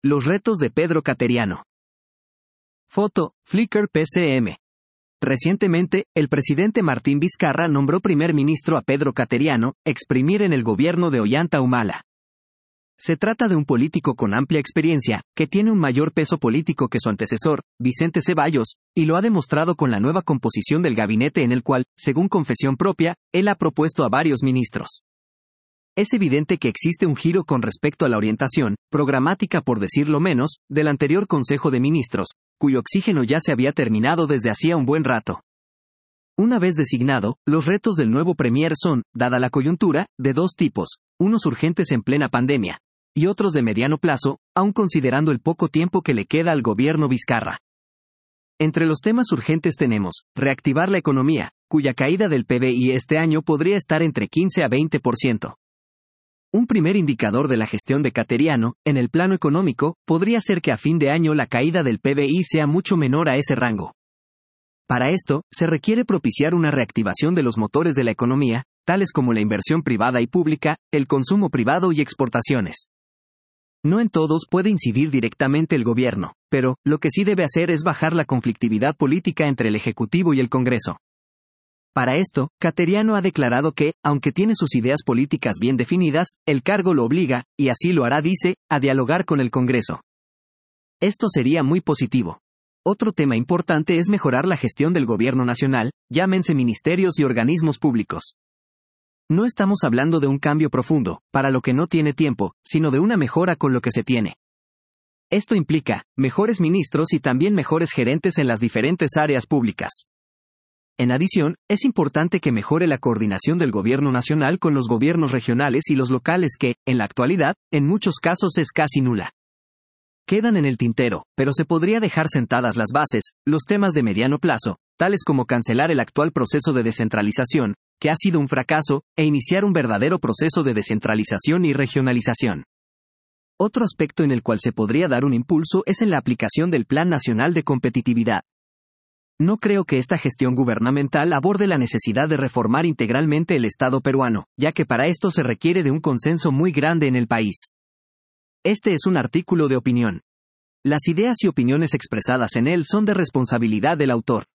Los retos de Pedro Cateriano. Foto, Flickr PCM. Recientemente, el presidente Martín Vizcarra nombró primer ministro a Pedro Cateriano, ex premier en el gobierno de Ollanta Humala. Se trata de un político con amplia experiencia, que tiene un mayor peso político que su antecesor, Vicente Ceballos, y lo ha demostrado con la nueva composición del gabinete en el cual, según confesión propia, él ha propuesto a varios ministros. Es evidente que existe un giro con respecto a la orientación, programática por decirlo menos, del anterior Consejo de Ministros, cuyo oxígeno ya se había terminado desde hacía un buen rato. Una vez designado, los retos del nuevo premier son, dada la coyuntura, de dos tipos, unos urgentes en plena pandemia, y otros de mediano plazo, aun considerando el poco tiempo que le queda al gobierno Vizcarra. Entre los temas urgentes tenemos, reactivar la economía, cuya caída del PBI este año podría estar entre 15 a 20%. Un primer indicador de la gestión de Cateriano, en el plano económico, podría ser que a fin de año la caída del PBI sea mucho menor a ese rango. Para esto, se requiere propiciar una reactivación de los motores de la economía, tales como la inversión privada y pública, el consumo privado y exportaciones. No en todos puede incidir directamente el gobierno, pero, lo que sí debe hacer es bajar la conflictividad política entre el Ejecutivo y el Congreso. Para esto, Cateriano ha declarado que, aunque tiene sus ideas políticas bien definidas, el cargo lo obliga, y así lo hará, dice, a dialogar con el Congreso. Esto sería muy positivo. Otro tema importante es mejorar la gestión del gobierno nacional, llámense ministerios y organismos públicos. No estamos hablando de un cambio profundo, para lo que no tiene tiempo, sino de una mejora con lo que se tiene. Esto implica, mejores ministros y también mejores gerentes en las diferentes áreas públicas. En adición, es importante que mejore la coordinación del gobierno nacional con los gobiernos regionales y los locales que, en la actualidad, en muchos casos es casi nula. Quedan en el tintero, pero se podría dejar sentadas las bases, los temas de mediano plazo, tales como cancelar el actual proceso de descentralización, que ha sido un fracaso, e iniciar un verdadero proceso de descentralización y regionalización. Otro aspecto en el cual se podría dar un impulso es en la aplicación del Plan Nacional de Competitividad. No creo que esta gestión gubernamental aborde la necesidad de reformar integralmente el Estado peruano, ya que para esto se requiere de un consenso muy grande en el país. Este es un artículo de opinión. Las ideas y opiniones expresadas en él son de responsabilidad del autor.